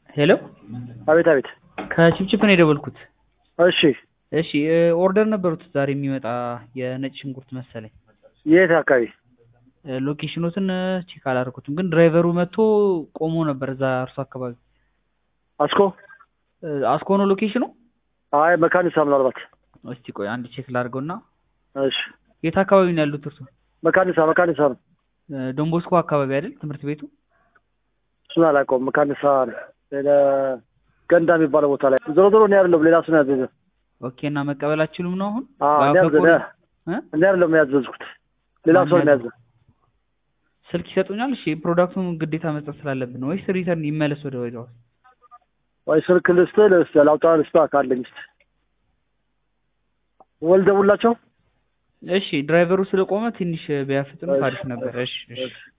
ሄሎ አቤት አቤት። ከቺፕቺፕ ነው የደወልኩት። እሺ እሺ ኦርደር ነበሩት ዛሬ የሚመጣ የነጭ ሽንኩርት መሰለኝ። የት አካባቢ? ሎኬሽኑትን ቼክ አላደረኩትም፣ ግን ድራይቨሩ መጥቶ ቆሞ ነበር እዛ እርሱ አካባቢ። አስኮ አስኮ ነው ሎኬሽኑ? አይ መካኒሳ ምናልባት። እስቲ ቆይ አንድ ቼክ ላድርገውና። እሺ የት አካባቢ ነው ያሉት እርሱ? መካኒሳ ነው። ዶንቦስኮ አካባቢ አይደል ትምህርት ቤቱ? እሱን አላውቀውም። መካኒሳ ገንዳ የሚባለው ቦታ ላይ ዞሮ ዞሮ እኔ አይደለሁም ሌላ ሰው ነው ያዘዘው። ኦኬ። እና መቀበል አትችሉም ነው አሁን? እኔ አይደለሁም ያዘዝኩት ሌላ ሰው ነው ያዘዘው። ስልክ ይሰጡኛል? እሺ ፕሮዳክቱን ግዴታ መስጠት ስላለብን ወይስ ሪተርን ይመለስ ወደ ወዲያው? ወይ ስልክ ልስጥ ላውጣ ካለኝ እስኪ ወልደውላቸው። እሺ ድራይቨሩ ስለቆመ ትንሽ ቢያፍጥኑ አሪፍ ነበር። እሺ